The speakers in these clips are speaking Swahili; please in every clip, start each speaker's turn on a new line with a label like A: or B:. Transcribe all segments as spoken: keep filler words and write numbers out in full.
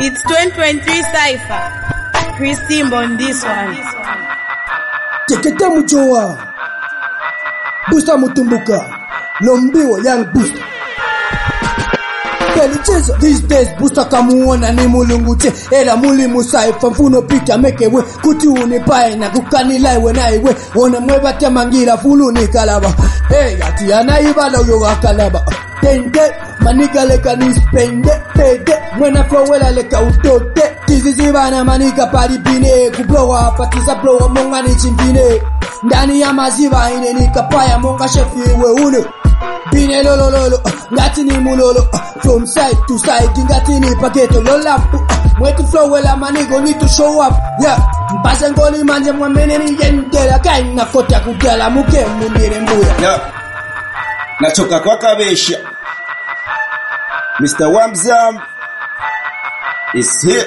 A: It's twenty twenty-three Cypher. Christine on this one.
B: Teketa Muchoa. Busta Mutumbuka. Lombiwa young Busta. Pelichezo these days Busta kamuona ni mulungute. Ela muli Cypher mfuno pita mekewe. Kuti unipae na kukanila iwe na iwe. Ona mweba temangira fulu ni kalaba. Hey ati anaiba na uyo wakalaba. Tende, manika leka nispende, pede, mwena flowela leka utote. Kizizibana manika paripine, kublowa hapatiza blowa monga ni chimpine. Ndani ya maziva ine nikapaya monga shefiwe unu. Bine lolo lolo, ngati ni mulolo. From side to side, ngati ni paketo lolapu. Mwetu flowela manigo need to show up, yeah. Mpasa ngoli manje mwamene ni yendela. Kaina kote ya kudela muke mundire mbuya,
C: yeah. Nachoka kwa kabesha. Mister Wamzam is here.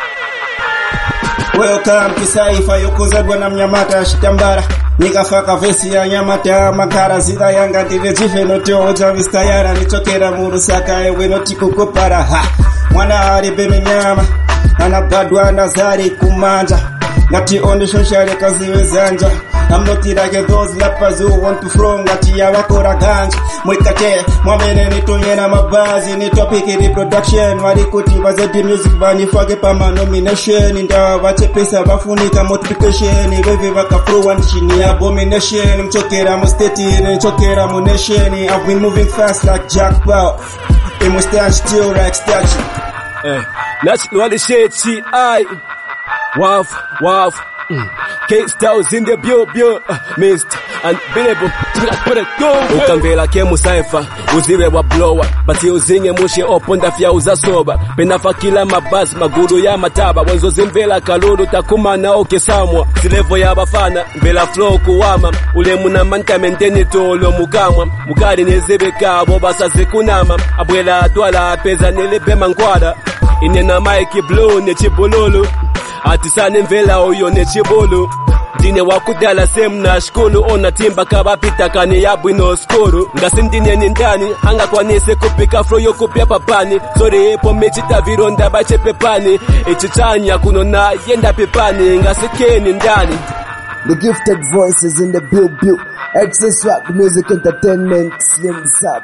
C: Welcome to Cypher. Yokozadwa na mnyamata shitambara. Nikafaka vesi ya nyamata makara zida yanga divejife notio oja vistayara. Nichokera murusaka ewe noti kukupara ha. Mwana haribe minyama anabadwa nazari kumanja. Ngati ondisho share kaziwe zanja. I'm not like those rappers who want to throw ngati ya wakora ganja. Mwikate, mwamene nitunye na mabazi. Ni topic reproduction. Warikuti wazedi music bani fage pama nomination. Indawa wache pesa wafunika multiplication. Wewe waka throw and shini abomination. Mchokera musteti, mchokera mu nation. I've been moving fast like Jack Bauer. In mustache still like statue.
D: Eh, that's what they say, T I Waf, waf. K-Styles in the bio, bio, uh, mist, and billable, put it go. Ukamvela kemu Cypher, uziwe wa blower. Bati uzinge mushe oponda fya uza soba. Penafa kila mabasi, maguru ya mataba. Wanzo zimvela kalulu takuma na oke samwa. Silevo ya bafana, mbela flow kuwama. Ule muna manka menteni tolo mukamwa. Mukari nezebe kabo basa zikunama. Abwela atwala peza nilebe mankwada. Inena maiki blow ne chibololo. Atisane mvela oyo ne chibolo. Dine wakudala semu na shkulu. Ona timba kabapita kani yabu ino skoro. Ngasindine nindani anga kwa nese kupika fro yo kupia papani. Sore epo mechita vironda bache pepani. Echichanya kunona yenda pepani. Ngasekeni ndani.
B: The gifted voices in the build build. Access Rock Music Entertainment Slim Sub.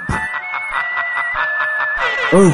B: Oh.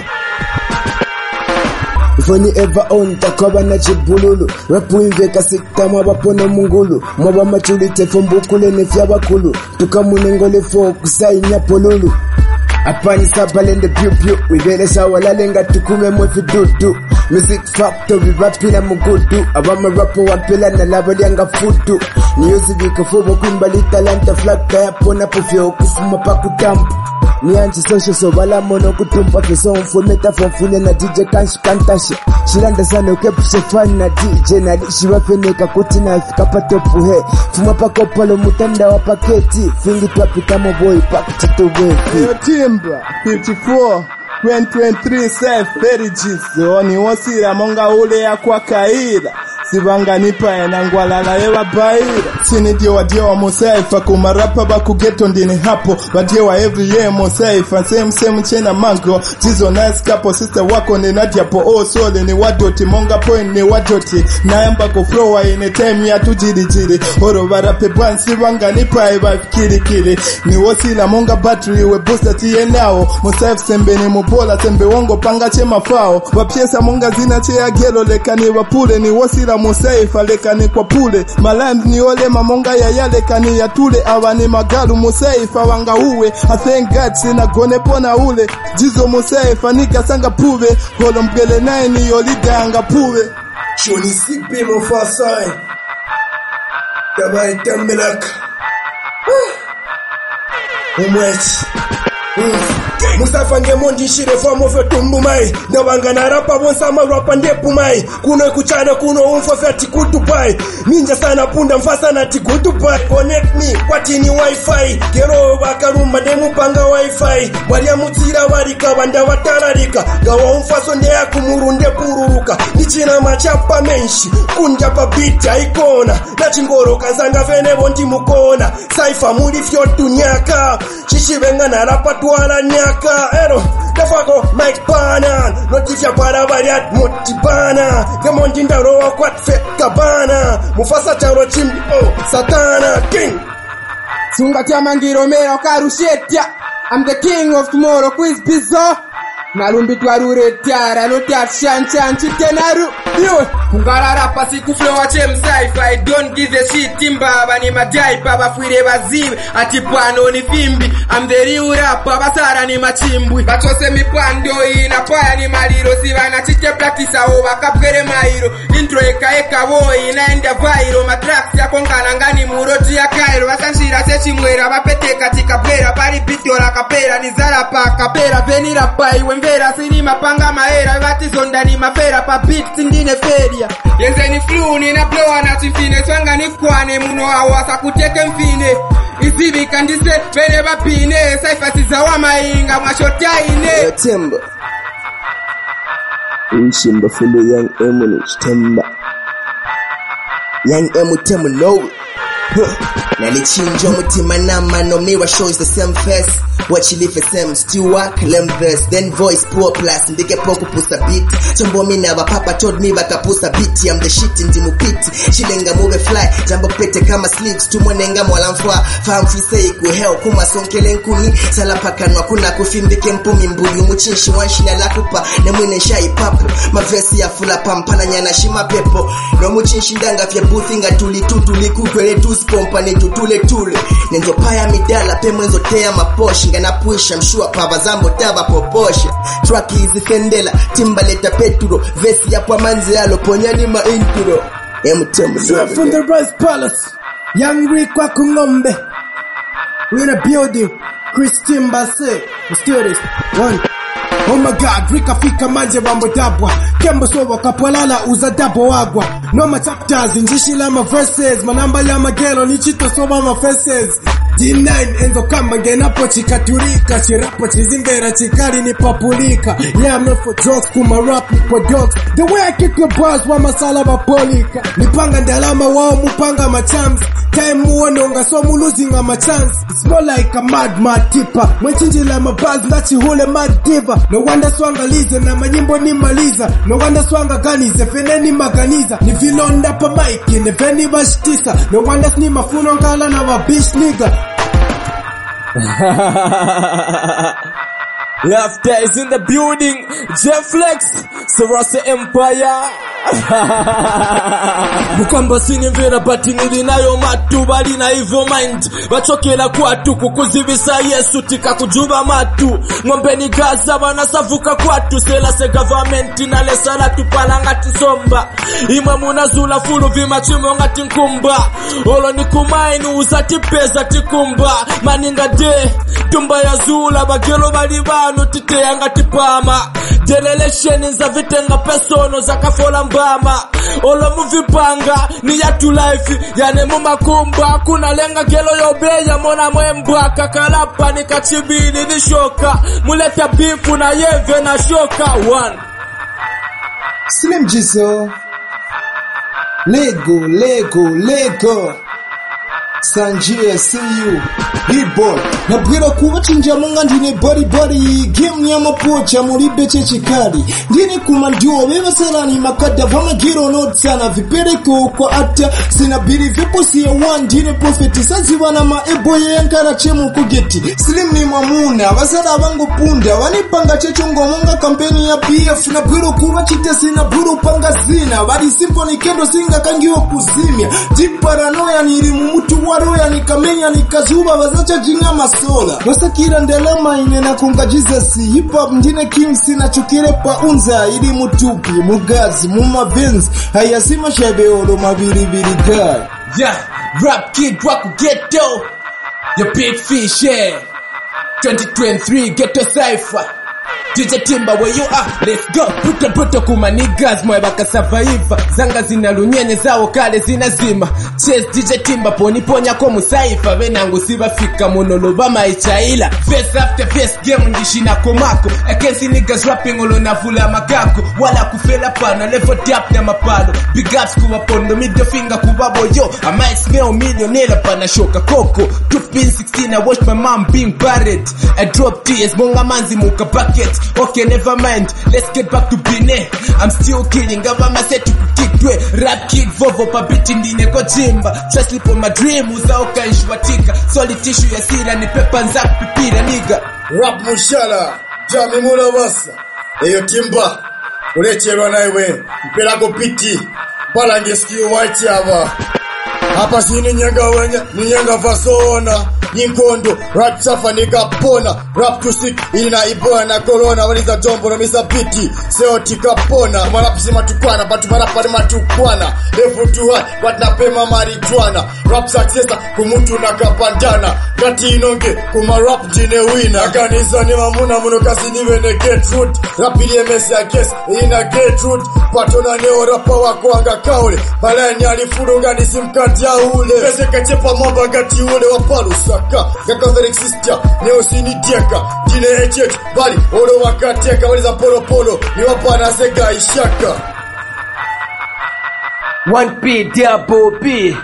B: If only ever own takoba na chibululu. Rapu inveka sikta mwaba pono mungulu. Mwaba machulite fombukule nefya bakulu. Tukamunengole fo kusai nyapolulu. Apani sabalende piu piu. Wibele shawalenga tukume mwefi dudu. Music factory rapila mugudu. Abama rapu wampila na labali anga fudu. Niyozi vika fubo kumbali talanta flakta ya pona pufyo kufuma pakutampu. Ni anti social so bala mono kutumpa feso mfu metaphor mfune na D J kanshi kantashi. Shilanda sana ukepushe fan na D J na lishi wafeneka kuti na ifika patopu he. Fuma pako palo mutanda wa paketi. Fingi tuwapita moboy pakiti tuwefi.
E: Yo Timba, fifty-four, twenty twenty-three Cypher, very G's. Oni wasira monga ule ya kwa kaida. Sibanga nipa ena ngwalala ewa baira. Sini diwa diwa mo Cypher. Kumarapa baku geto ndini hapo. Badiwa every year mo Cypher. Same same chena mango. Jizo nice couple. Sister wako ni nadiapo. Oh sole ni wadoti. Monga point ni wadoti. Naemba kuflowa ine time ya tujiri jiri. Oro warape bwan. Sibanga nipa ewa kiri kiri. Ni wasila monga battery we booster tiye nao. Mo Cypher sembe ni mubola. Sembe wongo panga chema fao. Wapiesa monga zina chea gelo leka ni wapule. Ni wasila mo Cypher leka ni kwa pule. Maland ni ole mamonga ya yale kani ya tule. Awa ni magalu mo Cypher wanga uwe. I thank God sina gone pona ule. Jizo mo Cypher nika sanga puve. Holo mgele nae ni yolida anga puve.
B: Shoni sipe mo fasai. Tabai tambelak. Umweti. Mustafa ngemondi shire fomo fe tumbumai. Ndabanga na rapa bonsa marapa ndepu mai. Kuno kuchana kuno umfa feti kutupai. Ninja sana punda mfasa na tikutupai. Connect me kwati ni wifi. Kero bakaruma demu panga wifi. Waria mutira warika wanda watararika. Gawa umfaso ndea kumurunde pururuka. Nichina machapa menshi. Kunja pa bita ikona. Na chingoro kanzanga fene bondi mukona. Cypher muri fyotu nyaka. Shishi venga na rapa tuara nyaka. Ero
F: Dafago Mike Banan Notisha para variat Motibana Gemonjinda roa kwat fet kabana Mufasa charo chimbi oh Satana King
B: Sunga Tiamangiro mera karushetia. I'm the king of tomorrow, quiz bizzo. Narumbi twarure tiara no tia chan chan chitenaru. Yo, kungara rapa siku flow wa chem sci-fi. I don't give a shit timba bani madai baba fuire baziwe ati pano ni fimbi. I'm the real rapper basara ni machimbwi. Bachose mi pando ina paya ni maliro sivana chite practice over kapere mairo. Intro eka eka boy inaenda viral. Matracks ya konkana ngani muroti ya Cairo. Basanshira sechi mwera bapete katika pera pari pitio la kapera ni zara pa kapera veni rapa iwe vera sini mapanga maera vati zonda ni mafera pa beat ndine feria yenze ni flu ni na blow na tifine swanga ni kwane muno awasa kuteke mfine izibi kandise bene bapine saifa sizawa mainga mwashoti ine
F: Timber Ushimba full young Emu Timber Young Emu Timber no Nalichinja mutima nama no mirror shows the same face. What you live for same steward, claim verse, then voice poor plus ndike poku pusa beat. Chombo mi never papa told me baka pusa beat. I'm the shit in the mupiti. Shilenga move fly, jambo pete kama sleeves. Tumonenga mwala mfwa, fam fise iku hell. Kuma sonkele nkuni, sala pakanwa kuna kufimbike mpumi mbulu. Muchinshi wanshina lakupa, nemwine shai papu. Mavesi ya fula pampana nyana shima pepo. No muchinshi ndanga fye buthinga tuli tutuli kukwele tu pompa ni tutule tule Nenzo paya midala pe mwenzo tea maposhi Ngana puisha mshua pava zambo taba poposha Traki hizi fendela timbaleta peturo Vesi ya kwa manzi alo ponyani ma inturo Emu temu
B: Straight from the Rice Palace Young Rick kwa kungombe We in a building Chris Timba say let's do this One Oh my god, Rika fika manje bambo dabwa Kembo sowa kapwalala uza dabo wagwa No ma chapters, injishi la ma verses Manamba ya magelo, nichito sowa ma faces D nine enzo kamba ngenapo chikaturika Chirapo chizingera chikari ni papulika Yeah, I'm not for drugs, kuma rap ni kwa dogs The way I kick your bars wa masala bapolika Nipanga ndalama wao mupanga ma champs Time muononga so mu losing a my chance It's more like a mad mad tipper Mwenchinji la mabaz ndachi hule mad diva No wonder swanga lize na manyimbo ni maliza No wonder swanga ganize feneni maganiza Ni vilonda pa maiki ni veni bashtisa No wonder sni mafuno ngala na wabish nigga
D: Laughter is in the building. Jeff Flex, Sarasa Empire. Mukamba sinimvera bati nilinayo matu bali na evil mind. Bachokela kwatu kukuzibisa Yesu tika kujuba matu. Ngombe ni gaza banasavuka kwatu sela se government na lesala tupalanga tisomba. Ima munazula fulu vima chimo ngati nkumba. Olo ni kumaini uzati pesa tikumba. Maninga de tumba ya zula bagelo baliba no tite yanga tipama generation za vitenga persono za kafola mbama olo muvipanga ni ya tu life yane mumakumba kuna lenga gelo yobeya mona mwembwa kakalapa ni kachibini ni shoka muleta bifu na yeve na shoka one
B: Slim Jizo Lego Lego Lego Sanjay, see you, hit boy. Nabwira kuba chinja munga ndine body body. Game ya mapocha muri beche chikari. Ndine kumandio beba sana ni makada vama giro not sana vipereko kwa ata. Sina biri vipo siya one ndine profeti. Sazi wana maebo ye yankara chemu kugeti. Slim ni mamuna, wasara wangu punda. Wanipanga chechungo munga kampeni ya P F. Nabwira kuba chite sina buru panga zina. Wadi simpo ni kendo singa kangiwa kuzimia. Deep paranoia ni rimu mutu waroya nikamenya nikazuba wazacha jinga masola wasakira ndelema ine na kunga Jesus hip hop ndine king sina chukire pa unza ili mutupi mugazi muma Benz hayasima shabe olo mabiri biri guy
G: yeah rap kid wako ghetto your big fish yeah twenty twenty-three ghetto cypher D J Timba where you are, let's go. Puta puta kuma niggas mwe baka survive. Zanga zina lunyenye zao kale zina zima. Chase D J Timba poni ponya ko musaifa. Venangu siba fika monoloba maichaila. Face after face game ndishina komako. I can see niggas rapping olo na fula makako. Wala kufela pana level tap na mapado. Big ups kuwa pondo middle finger kuwa boyo. I might smell millionaire pana shoka koko. two pin sixteen I watch my mom being buried. I drop tears monga manzi muka bucket. Okay, never mind. Let's get back to Bine. I'm still killing. Gavama said to kikwe. Rap kid vovo pa biti ndine kwa jimba. Just sleep on my dream. Uzaoka nshwatika. Solid tissue ya sira ni pepa nzak pipira nigga.
H: Rap mushala. Jami mula wasa. Eyo timba. Ulecherwa na iwe. Mpelako piti. Balange skiyo white yava. Hapa sini nyanga wenya. Ni nyanga vasona. Nyingondo, rap safa nigga pona. Rap to sick, ina iboa na corona. Waliza jombo na misa piti. Seo tika pona. Marap sima tukwana, batu marapa rima tukwana. Level too high, but na pema marijuana. Rap successa, kumutu na kapandana. Gati inonge, kuma rap jine wina. Aganiza ni mamuna muno kasi niwe ne get root. Rap ili emesi ya guess, ina get root. Patona neo rapa wako anga kaule. Balani alifurunga ni simkati ya ule. Pese kachepa mamba gati ule wapalusa. Gaka Felix sister, neo sini dieka. Jine H H, bali, olo wakateka. Waliza polo polo, ni wapana zega ishaka.
I: one P, double B.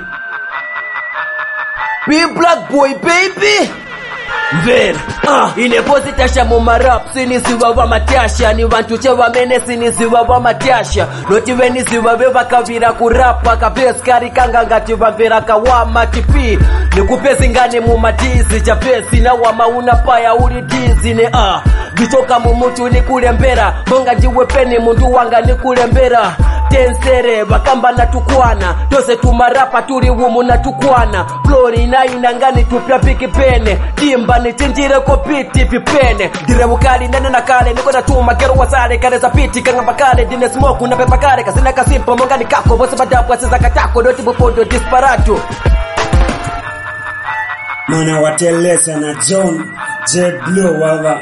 I: B black boy baby. Vela, ah, inepositasha muma rap. Sinisiwa wa matasha. Ni wantuche wa mene sinisiwa wa matasha. Noti weni siwa beva kavira kurapa. Kapes kari kanga ngati vambira kawama tipi. Nikupesi ngani muma tizi. Chapesi na wama unapaya uri tizi ne ah. Bichoka mumutu ni kulembera. Monga jiwe peni mundu wanga ni kulembera. Tensere bakamba na tukwana. Tose tumarapa turi wumu na tukwana. Flori na inangani tupia piki pene. Timba ni chinjire ko piti pipene. Dire mukali nene na kale. Niko na tuma kero wasare. Kare za piti kanga bakale. Dine smoke na pepa kare. Kasina kasimpo monga ni kako. Bose badapu asiza katako. Doti bupodo disparatu.
C: Mana wateleza na John J. Blue wawa.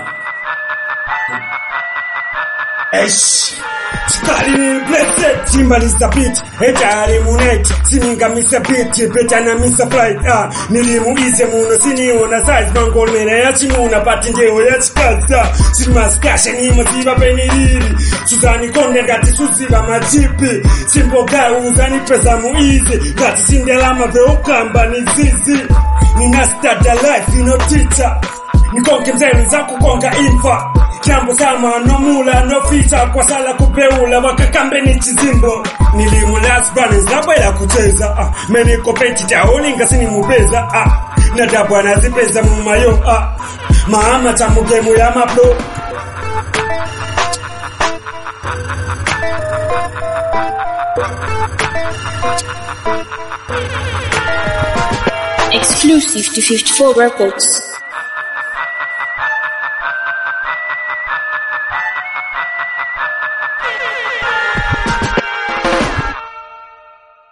C: Esh. Chikali blessed timba lisa beat. Ejari munate. Sininga misa beat. Beta na misa flight. Ah, nilimu ize muno. Siniona size mangol mene ya chimuna. Pati njeo ya chikaza. Sima skasha ni maziva peniriri. Suzani konde gati suziva majipi. Simbo gai uzani pesa muizi. Gati sindelama veokamba ni zizi. Nina start a life ino teacher. Nikonke mzeli za kukonga infa. Jambo sama no mula no fita. Kwa sala kupeula wakakambe ni chizimbo. Nilimu last balance na baya kucheza ah. Meni kopeti jaoni ngasini mubeza ah. Nadabwa nazipeza mumayo ah. Maama chamugemu ya maplo.
J: Exclusive to fifty-four Records.